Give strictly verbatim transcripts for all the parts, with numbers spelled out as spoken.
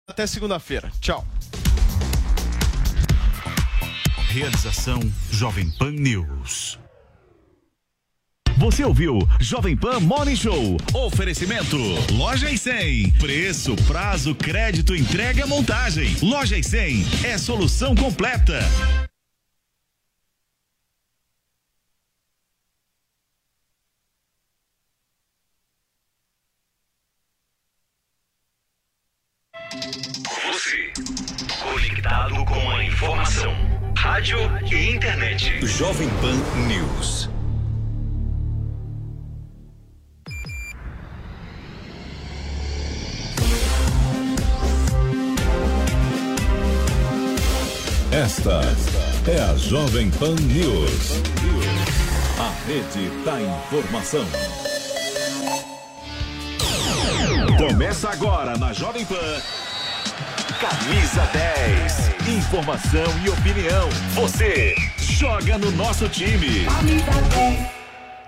Até segunda-feira. Tchau. Realização Jovem Pan News. Você ouviu Jovem Pan Morning Show. Oferecimento Loja e cem. Preço, prazo, crédito, entrega e montagem. Loja e cem é solução completa. Você, conectado com a informação, rádio e internet. Jovem Pan News. Esta é a Jovem Pan News. A rede da informação. Começa agora na Jovem Pan. Camisa dez. Informação e opinião. Você joga no nosso time. Camisa dez.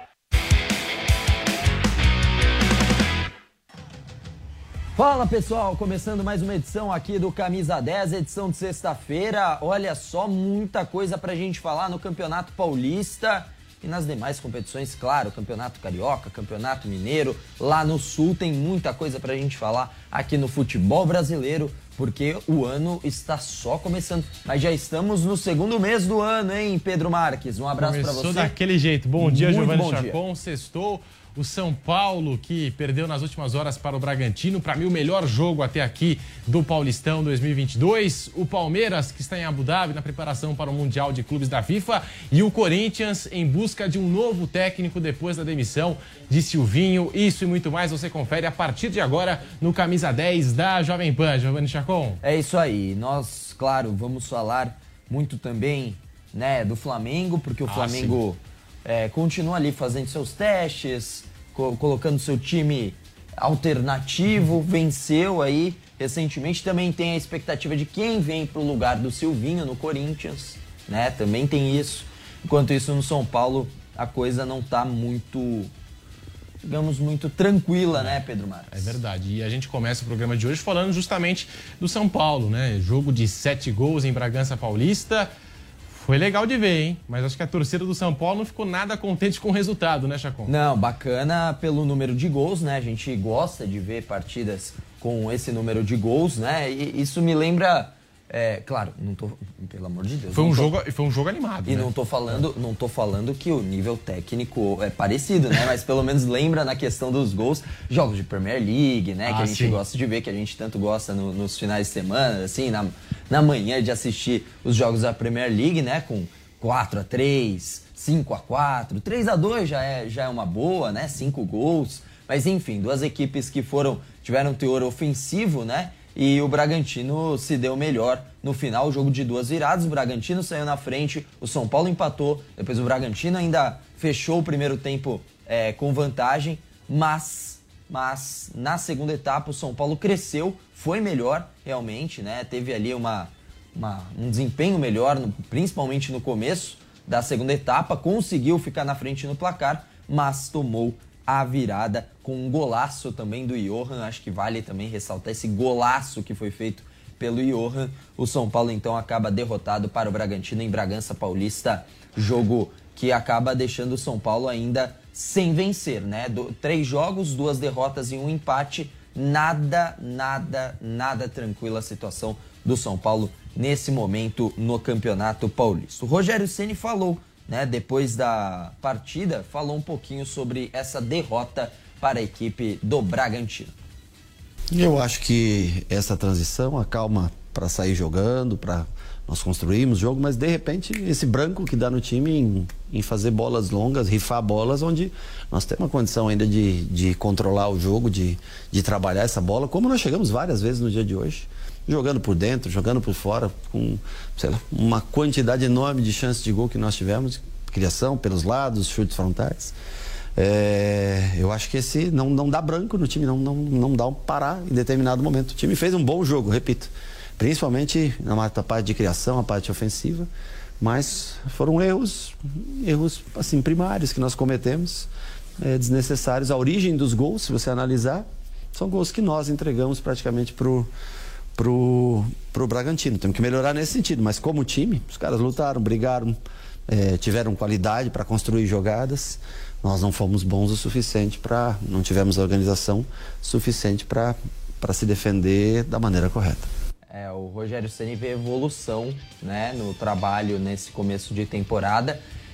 Fala pessoal, começando mais uma edição aqui do Camisa dez, edição de sexta-feira. Olha só, muita coisa pra gente falar no Campeonato Paulista e nas demais competições, claro, Campeonato Carioca, Campeonato Mineiro. Lá no Sul tem muita coisa pra gente falar aqui no futebol brasileiro, porque o ano está só começando. Mas já estamos no segundo mês do ano, hein, Pedro Marques? Um abraço pra você. Começou daquele jeito. Bom dia, Giovanni bom Chacon. Sextou. O São Paulo, que perdeu nas últimas horas para o Bragantino, para mim o melhor jogo até aqui do Paulistão dois mil e vinte e dois. O Palmeiras, que está em Abu Dhabi na preparação para o Mundial de Clubes da FIFA. E o Corinthians em busca de um novo técnico depois da demissão de Silvinho. Isso e muito mais você confere a partir de agora no Camisa dez da Jovem Pan. Giovanni Chacon. É isso aí. Nós, claro, vamos falar muito também, né, do Flamengo, porque o Ah, Flamengo é, continua ali fazendo seus testes, co colocando seu time alternativo, venceu aí recentemente. Também tem a expectativa de quem vem para o lugar do Silvinho no Corinthians, né? Também tem isso. Enquanto isso, no São Paulo, a coisa não tá muito, digamos, muito tranquila, né, Pedro Marques? É verdade. E a gente começa o programa de hoje falando justamente do São Paulo, né? Jogo de sete gols em Bragança Paulista. Foi legal de ver, hein? Mas acho que a torcida do São Paulo não ficou nada contente com o resultado, né, Chacon? Não, bacana pelo número de gols, né? A gente gosta de ver partidas com esse número de gols, né? E isso me lembra... É, claro, não tô, pelo amor de Deus. Foi um, tô, jogo, foi um jogo animado, E né? não tô falando, não tô falando que o nível técnico é parecido, né? Mas pelo menos lembra na questão dos gols, jogos de Premier League, né? Ah, que a gente sim. gosta de ver, que a gente tanto gosta no, nos finais de semana, assim, na, na manhã de assistir os jogos da Premier League, né? Com quatro a três, cinco a quatro, três a dois já é, já é uma boa, né? cinco gols. Mas enfim, duas equipes que foram, tiveram teor ofensivo, né? E o Bragantino se deu melhor no final, o jogo de duas viradas. O Bragantino saiu na frente, o São Paulo empatou. Depois o Bragantino ainda fechou o primeiro tempo é, com vantagem. Mas, mas na segunda etapa o São Paulo cresceu, foi melhor realmente, né? Teve ali uma, uma, um desempenho melhor, no, principalmente no começo da segunda etapa. Conseguiu ficar na frente no placar, mas tomou a virada com um golaço também do Johan. Acho que vale também ressaltar esse golaço que foi feito pelo Johan. O São Paulo então acaba derrotado para o Bragantino em Bragança Paulista, jogo que acaba deixando o São Paulo ainda sem vencer, né? Do, três jogos, duas derrotas e um empate. Nada, nada, nada tranquila a situação do São Paulo nesse momento no Campeonato Paulista. O Rogério Ceni falou, né, depois da partida, falou um pouquinho sobre essa derrota para a equipe do Bragantino. Eu acho que essa transição, a calma para sair jogando, para nós construirmos o jogo, mas de repente esse branco que dá no time em, em fazer bolas longas, rifar bolas, onde nós temos uma condição ainda de, de controlar o jogo, de, de trabalhar essa bola, como nós chegamos várias vezes no dia de hoje, jogando por dentro, jogando por fora, com, sei lá, uma quantidade enorme de chances de gol que nós tivemos, criação pelos lados, chutes frontais. É, eu acho que esse não, não dá branco no time, não, não, não dá um parar em determinado momento. O time fez um bom jogo, repito, principalmente na parte de criação, a parte ofensiva, mas foram erros, erros assim, primários que nós cometemos, é, desnecessários. A origem dos gols, se você analisar, são gols que nós entregamos praticamente pro pro, pro Bragantino. Temos que melhorar nesse sentido, mas como time, os caras lutaram, brigaram, é, tiveram qualidade para construir jogadas. Nós não fomos bons o suficiente para, não tivemos organização suficiente para para se defender da maneira correta. É, o Rogério Ceni vê evolução, né, no trabalho nesse começo de temporada.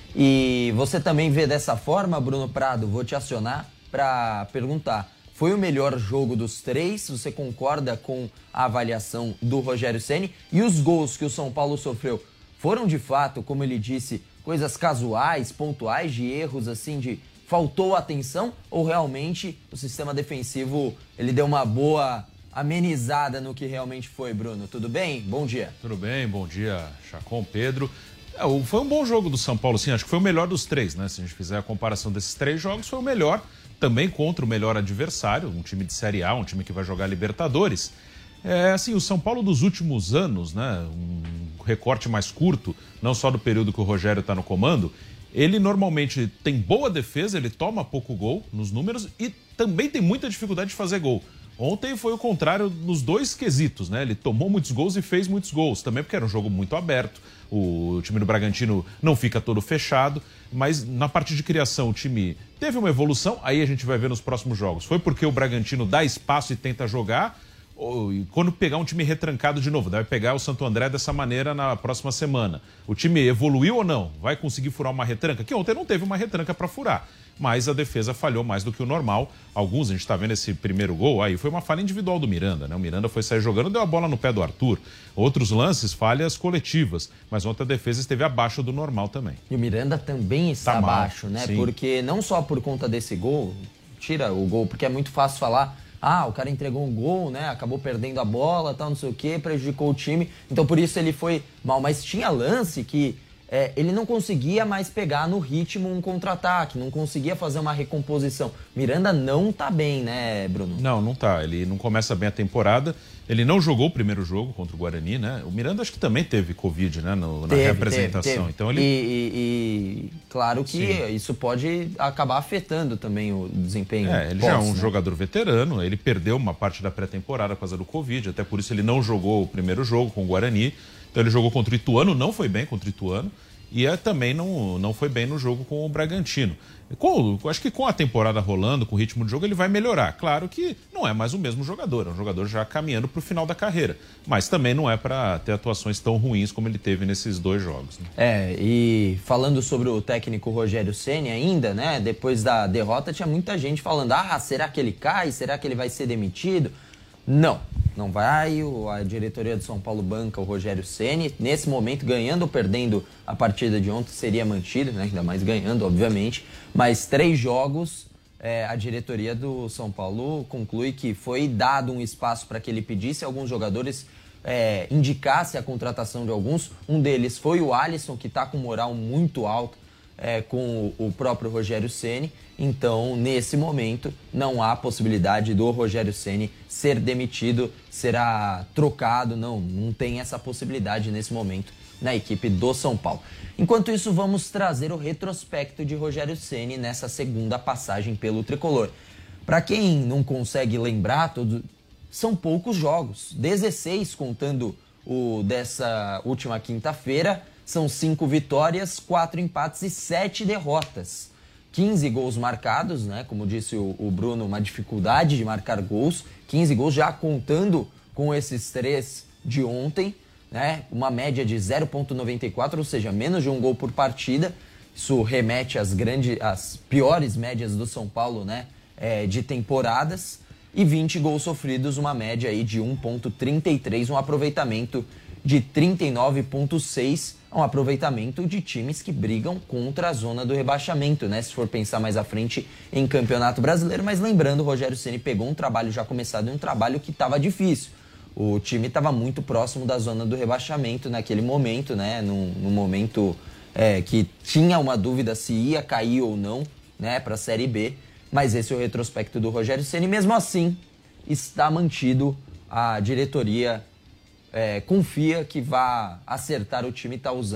E você também vê dessa forma, Bruno Prado? Vou te acionar para perguntar. Foi o melhor jogo dos três? Você concorda com a avaliação do Rogério Ceni? E os gols que o São Paulo sofreu foram de fato, como ele disse, coisas casuais, pontuais, de erros assim, de faltou atenção? Ou realmente o sistema defensivo ele deu uma boa amenizada no que realmente foi, Bruno? Tudo bem? Bom dia. Tudo bem, bom dia, Chacon, Pedro. É, foi um bom jogo do São Paulo, sim, acho que foi o melhor dos três, né? Se a gente fizer a comparação desses três jogos, foi o melhor, também contra o melhor adversário, um time de Série A, um time que vai jogar Libertadores. É, assim, o São Paulo dos últimos anos, né? Um recorte mais curto, não só do período que o Rogério está no comando, ele normalmente tem boa defesa, ele toma pouco gol nos números e também tem muita dificuldade de fazer gol. Ontem foi o contrário nos dois quesitos, né? Ele tomou muitos gols e fez muitos gols, também porque era um jogo muito aberto. O time do Bragantino não fica todo fechado, mas na parte de criação o time teve uma evolução, aí a gente vai ver nos próximos jogos. Foi porque o Bragantino dá espaço e tenta jogar, ou quando pegar um time retrancado de novo, deve pegar o Santo André dessa maneira na próxima semana. O time evoluiu ou não? Vai conseguir furar uma retranca? Que ontem não teve uma retranca para furar, mas a defesa falhou mais do que o normal. Alguns, a gente está vendo esse primeiro gol, aí foi uma falha individual do Miranda, né? O Miranda foi sair jogando, deu a bola no pé do Arthur. Outros lances, falhas coletivas, mas ontem a defesa esteve abaixo do normal também. E o Miranda também está Tá mal, abaixo, né? sim. Porque não só por conta desse gol, tira o gol, porque é muito fácil falar, ah, o cara entregou um gol, né? Acabou perdendo a bola, tal, não sei o quê, prejudicou o time. Então por isso ele foi mal. Mas tinha lance que é, ele não conseguia mais pegar no ritmo um contra-ataque, não conseguia fazer uma recomposição. Miranda não tá bem, né, Bruno? Não, não tá. Ele não começa bem a temporada. Ele não jogou o primeiro jogo contra o Guarani, né? O Miranda acho que também teve Covid, né? No, na Teve, reapresentação. teve, teve. Então ele... E, e- e claro que Sim. isso pode acabar afetando também o desempenho. É, ele já é pós, um né? jogador veterano, ele perdeu uma parte da pré-temporada por causa do Covid, até por isso ele não jogou o primeiro jogo com o Guarani. Então ele jogou contra o Ituano, não foi bem contra o Ituano, e é, também não, não foi bem no jogo com o Bragantino. Com, acho que com a temporada rolando, com o ritmo de jogo, ele vai melhorar. Claro que não é mais o mesmo jogador, é um jogador já caminhando para o final da carreira, mas também não é para ter atuações tão ruins como ele teve nesses dois jogos, né? É, e falando sobre o técnico Rogério Ceni ainda, né? Depois da derrota tinha muita gente falando, ah, será que ele cai? Será que ele vai ser demitido? Não, não vai. A diretoria de São Paulo banca o Rogério Ceni. Nesse momento, ganhando ou perdendo a partida de ontem, seria mantido, né? Ainda mais ganhando, obviamente. Mas três jogos, é, a diretoria do São Paulo conclui que foi dado um espaço para que ele pedisse alguns jogadores, é, indicasse a contratação de alguns. Um deles foi o Alisson, que está com moral muito alto, É, com o próprio Rogério Ceni. Então, nesse momento, não há possibilidade do Rogério Ceni ser demitido, será trocado, não, não tem essa possibilidade nesse momento na equipe do São Paulo. Enquanto isso, vamos trazer o retrospecto de Rogério Ceni nessa segunda passagem pelo Tricolor. Para quem não consegue lembrar, todo, são poucos jogos, dezesseis contando o dessa última quinta-feira. São cinco vitórias, quatro empates e sete derrotas. quinze gols marcados, né? Como disse o, o Bruno, uma dificuldade de marcar gols. quinze gols já contando com esses três de ontem, né? Uma média de zero vírgula noventa e quatro, ou seja, menos de um gol por partida. Isso remete às, grandes, às piores médias do São Paulo, né? É, de temporadas. E vinte gols sofridos, uma média aí de um vírgula trinta e três, um aproveitamento de trinta e nove vírgula seis, um aproveitamento de times que brigam contra a zona do rebaixamento, né? Se for pensar mais à frente em Campeonato Brasileiro, mas lembrando, o Rogério Ceni pegou um trabalho já começado e um trabalho que estava difícil. O time estava muito próximo da zona do rebaixamento naquele momento, né? Num, num momento é, que tinha uma dúvida se ia cair ou não, né? Para a Série B, mas esse é o retrospecto do Rogério Ceni. Mesmo assim, está mantido a diretoria. É, confia que vai acertar o time, está usando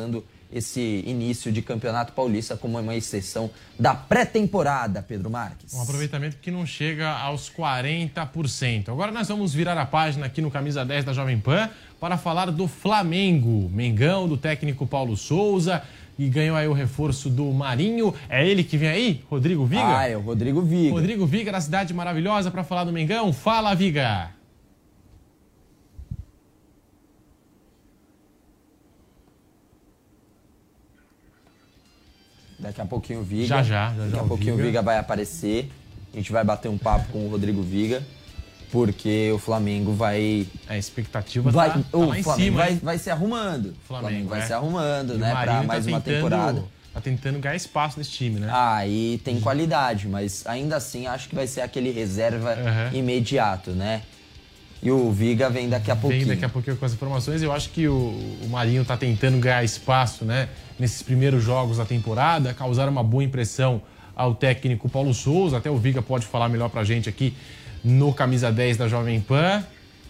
esse início de Campeonato Paulista como uma exceção da pré-temporada, Pedro Marques. Um aproveitamento que não chega aos quarenta por cento. Agora nós vamos virar a página aqui no Camisa dez da Jovem Pan para falar do Flamengo. Mengão, do técnico Paulo Souza, e ganhou aí o reforço do Marinho. É ele que vem aí? Rodrigo Viga? Ah, é o Rodrigo Viga. Rodrigo Viga, da Cidade Maravilhosa, para falar do Mengão. Fala, Viga! Daqui a pouquinho o Viga. Já, já. já Daqui já a pouquinho o Viga. Viga vai aparecer. A gente vai bater um papo com o Rodrigo Viga, porque o Flamengo vai... A expectativa vai, tá, tá o lá em Flamengo cima. vai, vai se arrumando. O Flamengo, Flamengo vai é. se arrumando, e né, para mais tá uma tentando, temporada. Tá tentando ganhar espaço nesse time, né? Ah, e tem qualidade, mas ainda assim acho que vai ser aquele reserva uhum. imediato, né? E o Viga vem daqui a pouquinho. Vem daqui a pouquinho com as informações. Eu acho que o, o Marinho tá tentando ganhar espaço, né? Nesses primeiros jogos da temporada, causar uma boa impressão ao técnico Paulo Souza. Até o Viga pode falar melhor pra gente aqui no Camisa dez da Jovem Pan.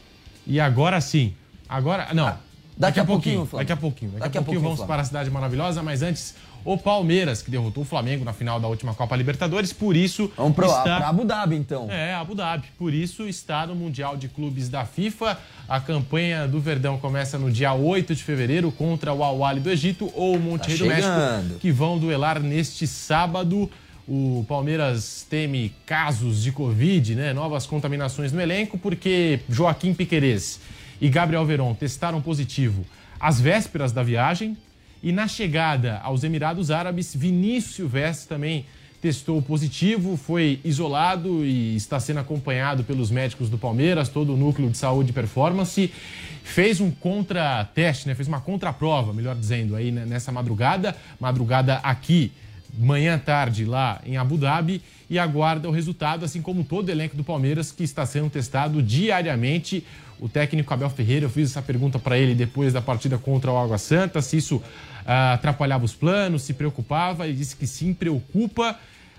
E agora sim. Agora. Não. Ah, daqui, daqui a a pouquinho. pouquinho daqui a pouquinho. Daqui, daqui a pouquinho, pouquinho vamos para a Cidade Maravilhosa, mas antes. O Palmeiras, que derrotou o Flamengo na final da última Copa Libertadores, por isso Vamos pro, está... pra Abu Dhabi, então. É, Abu Dhabi. Por isso está no Mundial de Clubes da FIFA. A campanha do Verdão começa no dia oito de fevereiro contra o Al Ahly do Egito ou o Monterrey tá do México, que vão duelar neste sábado. O Palmeiras teme casos de Covid, né? Novas contaminações no elenco, porque Joaquim Piquerez e Gabriel Veron testaram positivo às vésperas da viagem. E na chegada aos Emirados Árabes, Vinícius Silvestre também testou positivo, foi isolado e está sendo acompanhado pelos médicos do Palmeiras, todo o núcleo de saúde e performance. Fez um contrateste, né? Fez uma contraprova, melhor dizendo, aí nessa madrugada. Madrugada aqui, manhã tarde lá em Abu Dhabi, e aguarda o resultado, assim como todo o elenco do Palmeiras, que está sendo testado diariamente. O técnico Abel Ferreira, eu fiz essa pergunta para ele depois da partida contra o Água Santa, se isso ah, atrapalhava os planos, se preocupava. Ele disse que sim, preocupa,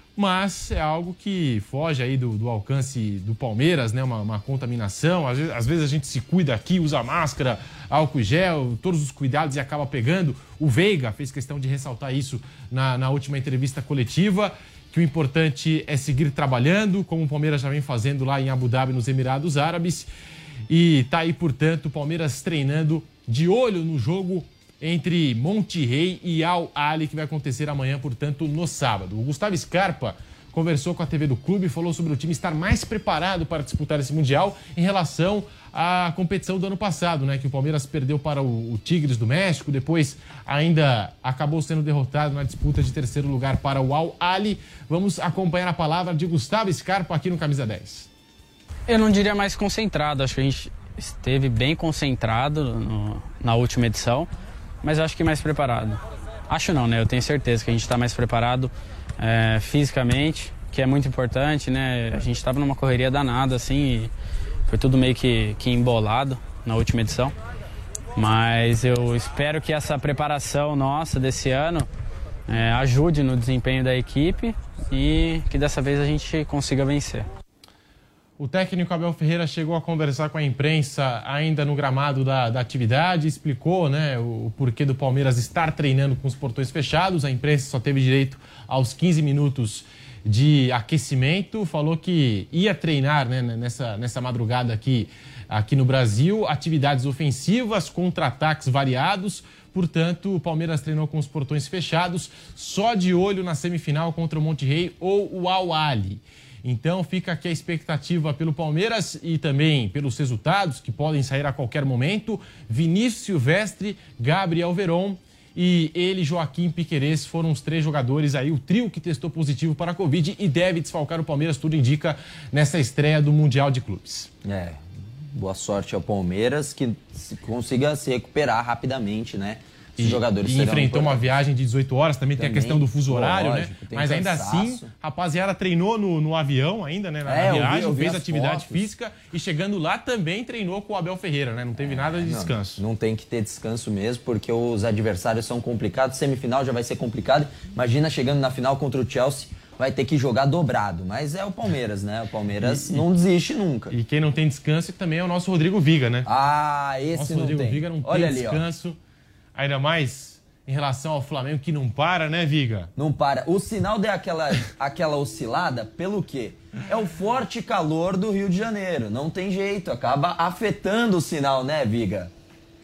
mas é algo que foge aí do, do alcance do Palmeiras, né? Uma, uma contaminação. Às vezes, às vezes a gente se cuida aqui, usa máscara, álcool e gel, todos os cuidados e acaba pegando. O Veiga fez questão de ressaltar isso na, na última entrevista coletiva, que o importante é seguir trabalhando, como o Palmeiras já vem fazendo lá em Abu Dhabi, nos Emirados Árabes. E tá aí, portanto, o Palmeiras treinando de olho no jogo entre Monterrey e Al Ahly, que vai acontecer amanhã, portanto, no sábado. O Gustavo Scarpa conversou com a T V do clube e falou sobre o time estar mais preparado para disputar esse Mundial em relação à competição do ano passado, né? Que o Palmeiras perdeu para o, o Tigres do México, depois ainda acabou sendo derrotado na disputa de terceiro lugar para o Al Ahly. Vamos acompanhar a palavra de Gustavo Scarpa aqui no Camisa dez. Eu não diria mais concentrado, acho que a gente esteve bem concentrado no, na última edição, mas acho que mais preparado. Acho não, né? Eu tenho certeza que a gente está mais preparado é, fisicamente, que é muito importante, né? A gente estava numa correria danada, assim, e foi tudo meio que, que embolado na última edição. Mas eu espero que essa preparação nossa desse ano é, ajude no desempenho da equipe e que dessa vez a gente consiga vencer. O técnico Abel Ferreira chegou a conversar com a imprensa ainda no gramado da, da atividade, explicou, né, o, o porquê do Palmeiras estar treinando com os portões fechados. A imprensa só teve direito aos quinze minutos de aquecimento, falou que ia treinar, né, nessa, nessa madrugada aqui, aqui no Brasil, atividades ofensivas, contra-ataques variados. Portanto, o Palmeiras treinou com os portões fechados, só de olho na semifinal contra o Monterrey ou o Al Ahly. Então fica aqui a expectativa pelo Palmeiras e também pelos resultados que podem sair a qualquer momento. Vinícius Silvestre, Gabriel Veron e ele, Joaquim Piquerez, foram os três jogadores aí, o trio que testou positivo para a Covid e deve desfalcar o Palmeiras, tudo indica, nessa estreia do Mundial de Clubes. É, boa sorte ao Palmeiras, que consiga se recuperar rapidamente, né? E, jogadores e enfrentou uma viagem de dezoito horas, também, também tem a questão do fuso horário, lógico, né? Mas ainda cansaço. Assim, rapaziada treinou no, no avião ainda, né? Na, é, na viagem, eu vi, eu vi fez atividade fotos. Física e chegando lá também treinou com o Abel Ferreira, né? Não teve é, nada de descanso. Não, não tem que ter descanso mesmo, porque os adversários são complicados. Semifinal já vai ser complicado. Imagina chegando na final contra o Chelsea, vai ter que jogar dobrado. Mas é o Palmeiras, né? O Palmeiras e, não desiste nunca. E quem não tem descanso também é o nosso Rodrigo Viga, né? Ah, esse nosso não Rodrigo tem. Viga não Olha tem ali, descanso. Ó. Ainda mais em relação ao Flamengo, que não para, né, Viga? Não para. O sinal deu aquela, aquela oscilada, pelo quê? É o forte calor do Rio de Janeiro. Não tem jeito, acaba afetando o sinal, né, Viga?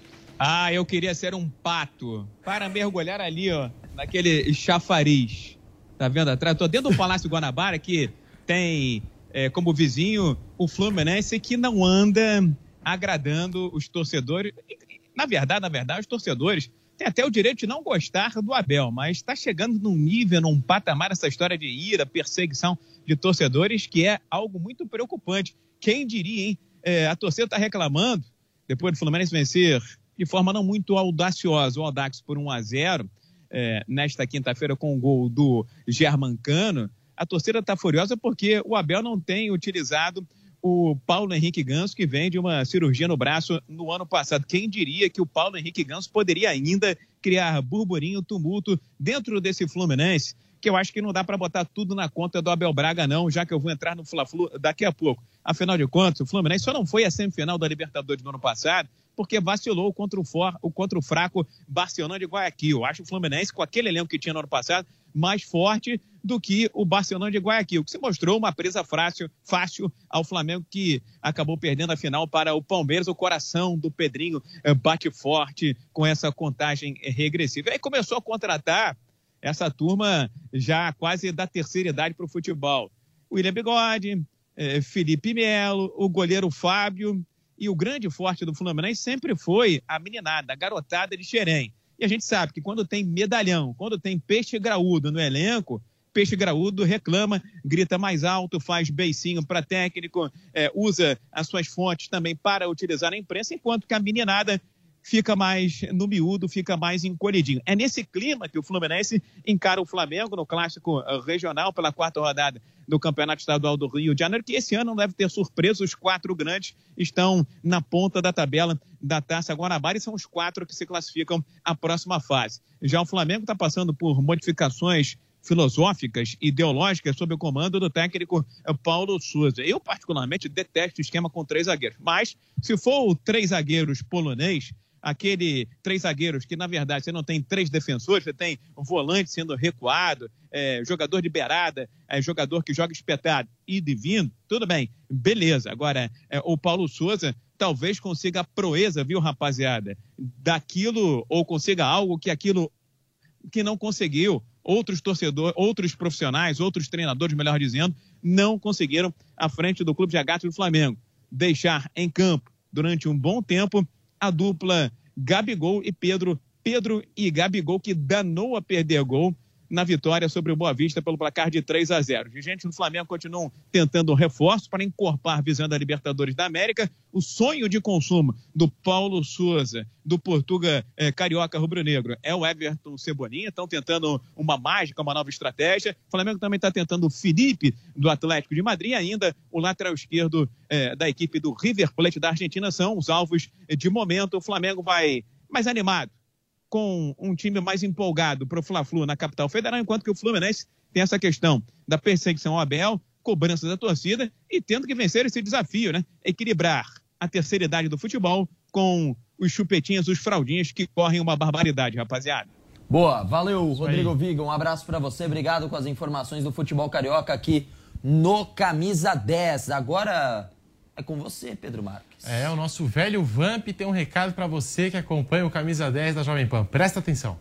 Ah, eu queria ser um pato para mergulhar ali, ó, naquele chafariz. Tá vendo atrás? Tô dentro do Palácio Guanabara, que tem é, como vizinho o Fluminense, que não anda agradando os torcedores. Na verdade, na verdade, os torcedores têm até o direito de não gostar do Abel, mas está chegando num nível, num patamar, essa história de ira, perseguição de torcedores, que é algo muito preocupante. Quem diria, hein? É, a torcida está reclamando, depois do Fluminense vencer de forma não muito audaciosa o Audax por um a zero, é, nesta quinta-feira com o gol do Germancano. A torcida está furiosa porque o Abel não tem utilizado o Paulo Henrique Ganso, que vem de uma cirurgia no braço no ano passado. Quem diria que o Paulo Henrique Ganso poderia ainda criar burburinho, tumulto dentro desse Fluminense, que eu acho que não dá para botar tudo na conta do Abel Braga, não, já que eu vou entrar no Fla-Flu daqui a pouco. Afinal de contas, o Fluminense só não foi a semifinal da Libertadores do ano passado porque vacilou contra o, for, contra o fraco Barcelona de Guayaquil. Acho o Fluminense, com aquele elenco que tinha no ano passado, mais forte do que o Barcelona de Guayaquil, que se mostrou uma presa fácil, fácil ao Flamengo, que acabou perdendo a final para o Palmeiras. O coração do Pedrinho bate forte com essa contagem regressiva. Aí começou a contratar essa turma já quase da terceira idade para o futebol. William Bigode, eh, Felipe Melo, o goleiro Fábio, e o grande forte do Fluminense sempre foi a meninada, a garotada de Xerém. E a gente sabe que quando tem medalhão, quando tem peixe graúdo no elenco, peixe graúdo reclama, grita mais alto, faz beicinho para técnico, eh, usa as suas fontes também para utilizar na imprensa, enquanto que a meninada fica mais no miúdo, fica mais encolhidinho. É nesse clima que o Fluminense encara o Flamengo no clássico regional pela quarta rodada do Campeonato Estadual do Rio de Janeiro, que esse ano não deve ter surpresa. Os quatro grandes estão na ponta da tabela da Taça Guanabara e são os quatro que se classificam à próxima fase. Já o Flamengo está passando por modificações filosóficas, ideológicas, sob o comando do técnico Paulo Sousa. Eu, particularmente, detesto o esquema com três zagueiros, mas se for o três zagueiros polonês, aquele três zagueiros que, na verdade, você não tem três defensores, você tem um volante sendo recuado, é, jogador de beirada, é, jogador que joga espetado, indo e vindo, tudo bem, beleza. Agora, é, o Paulo Sousa talvez consiga a proeza, viu, rapaziada, daquilo, ou consiga algo que aquilo que não conseguiu outros torcedores, outros profissionais, outros treinadores, melhor dizendo, não conseguiram à frente do Clube de Agatas do Flamengo. Deixar em campo durante um bom tempo a dupla Gabigol e Pedro, Pedro e Gabigol, que danou a perder gol na vitória sobre o Boa Vista pelo placar de três a zero. Os gente do Flamengo continuam tentando reforço para encorpar, visando a Libertadores da América. O sonho de consumo do Paulo Sousa, do Portuga eh, Carioca Rubro-Negro, é o Everton Cebolinha. Estão tentando uma mágica, uma nova estratégia. O Flamengo também está tentando o Felipe, do Atlético de Madrid, e ainda o lateral esquerdo eh, da equipe do River Plate da Argentina. São os alvos eh, de momento. O Flamengo vai mais animado, com um time mais empolgado para o Fla-Flu na capital federal, enquanto que o Fluminense tem essa questão da perseguição ao Abel, cobrança da torcida e tendo que vencer esse desafio, né? Equilibrar a terceira idade do futebol com os chupetinhas, os fraldinhas que correm uma barbaridade, rapaziada. Boa, valeu, Rodrigo Viga, um abraço para você, obrigado com as informações do futebol carioca aqui no Camisa dez. Agora é com você, Pedro Marques. É, o nosso velho Vamp tem um recado para você que acompanha o Camisa dez da Jovem Pan. Presta atenção.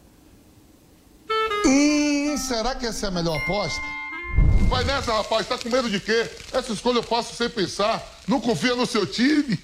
Hum, será que essa é a melhor aposta? Vai nessa, rapaz. Tá com medo de quê? Essa escolha eu faço sem pensar. Não confia no seu time?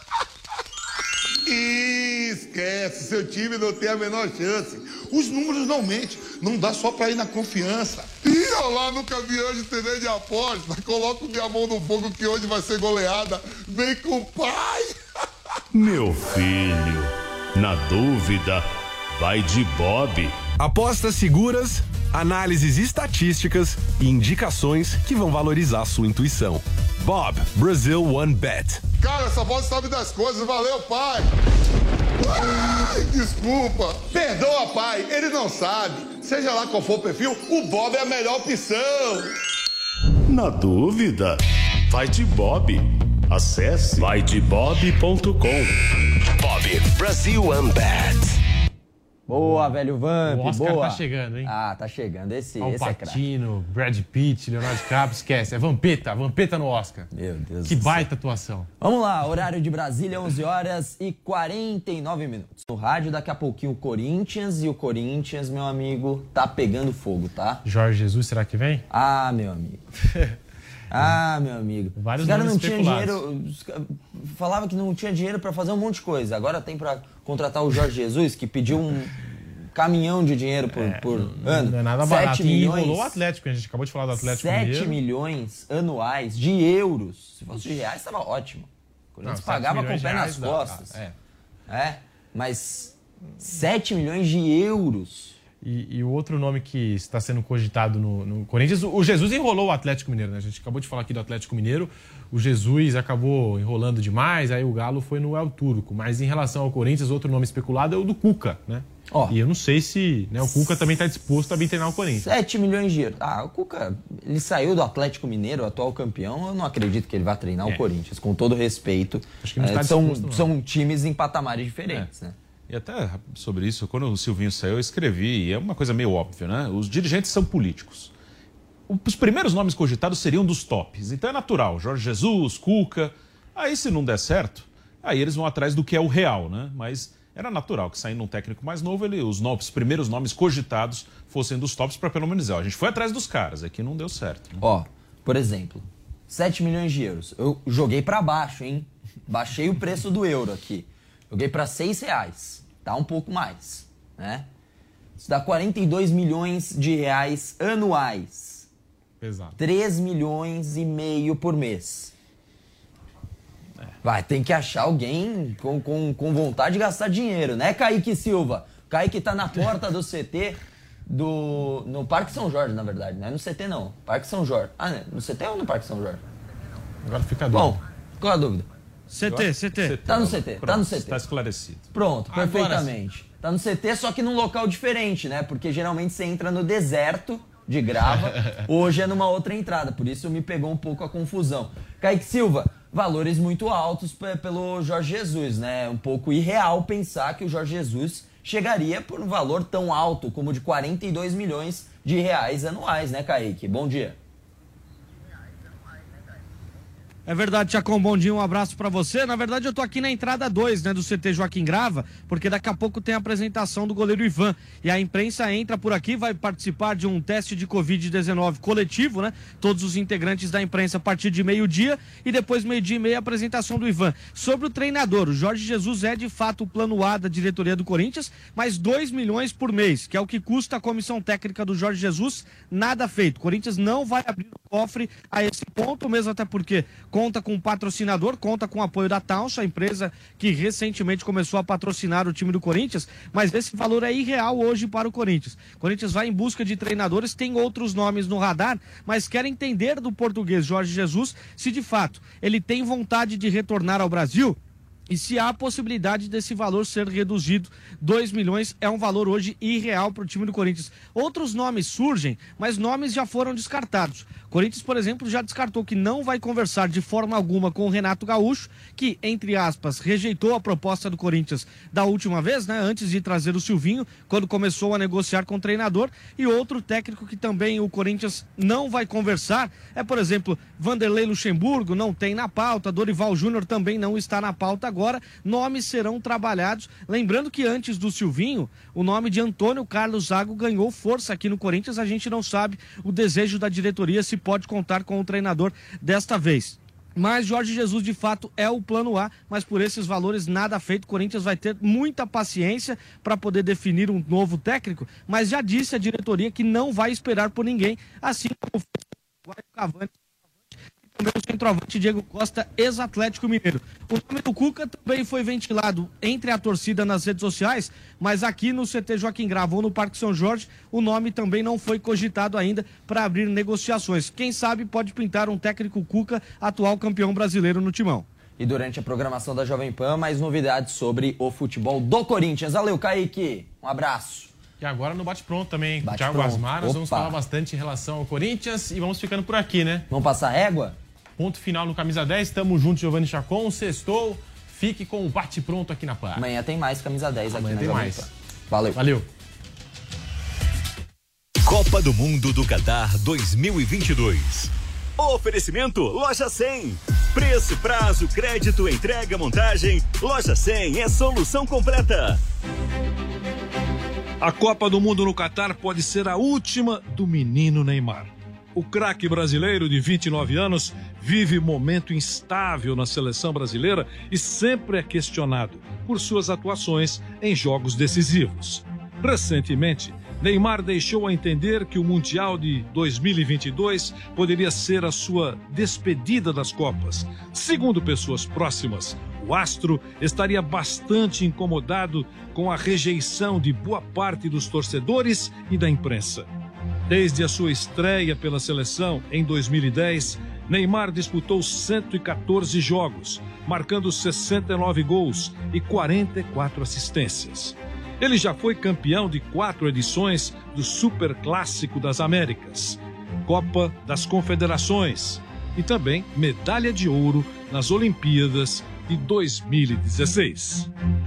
Esquece, seu time não tem a menor chance. Os números não mentem, não dá só pra ir na confiança. Ih, olha lá, nunca vi anjo entender de aposta. Coloco minha mão no fogo que hoje vai ser goleada. Vem com o pai. Meu filho, na dúvida, vai de Bob. Apostas seguras, análises estatísticas e indicações que vão valorizar sua intuição. Bob, Brazil One Bet. Cara, essa bola sabe das coisas. Valeu, pai. Ai, desculpa. Perdoa, pai. Ele não sabe. Seja lá qual for o perfil, o Bob é a melhor opção. Na dúvida, vai de Bob. Acesse vai de bob ponto com. Bob, Brazil One Bet. Boa, velho Vamp, O Oscar boa. tá chegando, hein? Ah, tá chegando. Esse, Al esse é craque. Pacino, Brad Pitt, Leonardo DiCaprio, esquece. É Vampeta, Vampeta no Oscar. Meu Deus Que do céu. baita atuação. Vamos lá, horário de Brasília, onze horas e quarenta e nove minutos. No rádio, daqui a pouquinho o Corinthians, e o Corinthians, meu amigo, tá pegando fogo, tá? Jorge Jesus, será que vem? Ah, meu amigo. Ah, meu amigo. Vários os caras nomes não tinham especulados. dinheiro. Os, ca- falava que não tinha dinheiro pra fazer um monte de coisa. Agora tem pra contratar o Jorge Jesus, que pediu um caminhão de dinheiro por, É, por não, ano. Não é nada sete barato. milhões, E rolou o Atlético, a gente acabou de falar do Atlético sete Mineiro. milhões anuais de euros. Se fosse de reais, tava ótimo. O Corinthians Não, pagava sete com o milhões pé de nas reais dá, costas. dá, é. É, mas sete milhões de euros. E, e o outro nome que está sendo cogitado no, no Corinthians, o Jesus enrolou o Atlético Mineiro, né? A gente acabou de falar aqui do Atlético Mineiro, o Jesus acabou enrolando demais, aí o Galo foi no El Turco. Mas em relação ao Corinthians, outro nome especulado é o do Cuca, né? Ó, e eu não sei se né, o Cuca também está disposto a vir treinar o Corinthians. sete milhões de euros. Ah, o Cuca, ele saiu do Atlético Mineiro, atual campeão. Eu não acredito que ele vá treinar É. o Corinthians, com todo respeito. Acho que não É, está são, disposto, não. são times em patamares diferentes, É. né? E até sobre isso, quando o Silvinho saiu, eu escrevi, e é uma coisa meio óbvia, né? Os dirigentes são políticos. Os primeiros nomes cogitados seriam dos tops, então é natural. Jorge Jesus, Cuca. Aí, se não der certo, aí eles vão atrás do que é o real, né? Mas era natural que, saindo um técnico mais novo, ele, os, nomes, os primeiros nomes cogitados fossem dos tops para pelo menos dizer, ó, a gente foi atrás dos caras, aqui não deu certo. Né? Ó, por exemplo, sete milhões de euros. Eu joguei pra baixo, hein? Baixei o preço do euro aqui. Joguei pra seis reais. Tá um pouco mais, né? Isso dá quarenta e dois milhões de reais anuais. Pesado. três milhões e meio por mês. Vai, tem que achar alguém com, com, com vontade de gastar dinheiro, né, Kaique Silva? Kaique tá na porta do C T do... no Parque São Jorge, na verdade, não é no C T não. Parque São Jorge. Ah, né? No C T ou no Parque São Jorge? Agora fica a Bom, dúvida. qual a dúvida? C T, C T. Tá no C T, tá no C T. Está esclarecido. Pronto, Agora perfeitamente. Tá no C T, só que num local diferente, né? Porque geralmente você entra no deserto de grava, hoje é numa outra entrada, por isso me pegou um pouco a confusão. Kaique Silva, valores muito altos p- pelo Jorge Jesus, né? Um pouco irreal pensar que o Jorge Jesus chegaria por um valor tão alto como de quarenta e dois milhões de reais anuais, né, Kaique? Bom dia. É verdade, Tiacom, bom dia, um abraço pra você. Na verdade, eu tô aqui na entrada dois, né, do C T Joaquim Grava, porque daqui a pouco tem a apresentação do goleiro Ivan. E a imprensa entra por aqui, vai participar de um teste de covid dezenove coletivo, né? Todos os integrantes da imprensa a partir de meio-dia e depois meio-dia e meia a apresentação do Ivan. Sobre o treinador, o Jorge Jesus é de fato o plano A da diretoria do Corinthians, mas dois milhões por mês, que é o que custa a comissão técnica do Jorge Jesus, nada feito. O Corinthians não vai abrir o cofre a esse ponto, mesmo até porque conta com um patrocinador, conta com o apoio da Tauncha, a empresa que recentemente começou a patrocinar o time do Corinthians, mas esse valor é irreal hoje para o Corinthians. O Corinthians vai em busca de treinadores, tem outros nomes no radar, mas quer entender do português Jorge Jesus se de fato ele tem vontade de retornar ao Brasil. E se há a possibilidade desse valor ser reduzido, dois milhões é um valor hoje irreal para o time do Corinthians. Outros nomes surgem, mas nomes já foram descartados. Corinthians, por exemplo, já descartou que não vai conversar de forma alguma com o Renato Gaúcho, que, entre aspas, rejeitou a proposta do Corinthians da última vez, né, antes de trazer o Silvinho, quando começou a negociar com o treinador. E outro técnico que também o Corinthians não vai conversar é, por exemplo, Vanderlei Luxemburgo, não tem na pauta, Dorival Júnior também não está na pauta agora. Agora, nomes serão trabalhados. Lembrando que antes do Silvinho, o nome de Antônio Carlos Zago ganhou força aqui no Corinthians. A gente não sabe o desejo da diretoria se pode contar com o treinador desta vez. Mas Jorge Jesus, de fato, é o plano A, mas por esses valores nada feito. O Corinthians vai ter muita paciência para poder definir um novo técnico, mas já disse a diretoria que não vai esperar por ninguém, assim como o Cavani. Também o centroavante Diego Costa, ex-Atlético Mineiro. O nome do Cuca também foi ventilado entre a torcida nas redes sociais, mas aqui no C T Joaquim Grava ou no Parque São Jorge, o nome também não foi cogitado ainda para abrir negociações. Quem sabe pode pintar um técnico Cuca, atual campeão brasileiro no timão. E durante a programação da Jovem Pan, mais novidades sobre o futebol do Corinthians. Valeu, Kaique. Um abraço. E agora no bate-pronto também, Bate Thiago pronto. Asmar, nós Opa. vamos falar bastante em relação ao Corinthians e vamos ficando por aqui, né? Vamos passar régua? Ponto final no Camisa dez, tamo junto, Giovanni Chacon, sextou, fique com o bate-pronto aqui na Pan. Amanhã tem mais Camisa dez aqui Amanhã na tem Jovem mais. Pan. Valeu. Valeu. Copa do Mundo do Catar dois mil e vinte e dois. Oferecimento Loja cem. Preço, prazo, crédito, entrega, montagem. Loja cem é solução completa. A Copa do Mundo no Catar pode ser a última do menino Neymar. O craque brasileiro de vinte e nove anos vive momento instável na seleção brasileira e sempre é questionado por suas atuações em jogos decisivos. Recentemente, Neymar deixou a entender que o Mundial de dois mil e vinte e dois poderia ser a sua despedida das Copas. Segundo pessoas próximas, o astro estaria bastante incomodado com a rejeição de boa parte dos torcedores e da imprensa. Desde a sua estreia pela seleção em dois mil e dez, Neymar disputou cento e quatorze jogos, marcando sessenta e nove gols e quarenta e quatro assistências. Ele já foi campeão de quatro edições do Superclássico das Américas, Copa das Confederações e também medalha de ouro nas Olimpíadas de dois mil e dezesseis.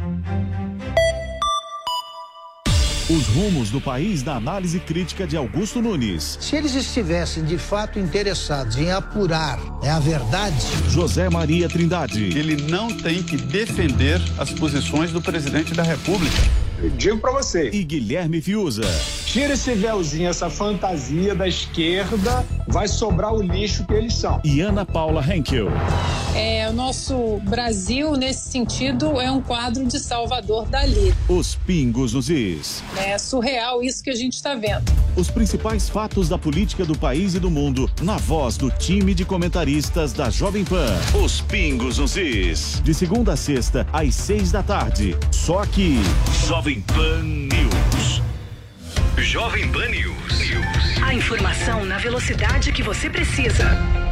Os rumos do país na análise crítica de Augusto Nunes. Se eles estivessem de fato interessados em apurar é a verdade. José Maria Trindade. Ele não tem que defender as posições do presidente da República. Eu digo pra você. E Guilherme Fiuza. Tira esse véuzinho, essa fantasia da esquerda, vai sobrar o lixo que eles são. E Ana Paula Henkel. É, o nosso Brasil, nesse sentido, é um quadro de Salvador Dalí. Os pingos nos is. É surreal isso que a gente está vendo. Os principais fatos da política do país e do mundo, na voz do time de comentaristas da Jovem Pan. Os pingos nos is. De segunda a sexta, às seis da tarde. Só aqui. Jovem Pan News. Jovem Pan News. A informação na velocidade que você precisa.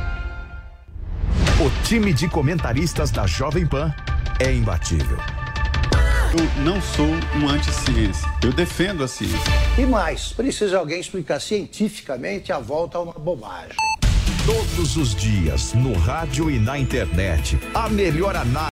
O time de comentaristas da Jovem Pan é imbatível. Eu não sou um anti-ciência. Eu defendo a ciência. E mais, precisa alguém explicar cientificamente a volta a uma bobagem. Todos os dias, no rádio e na internet, a melhor análise.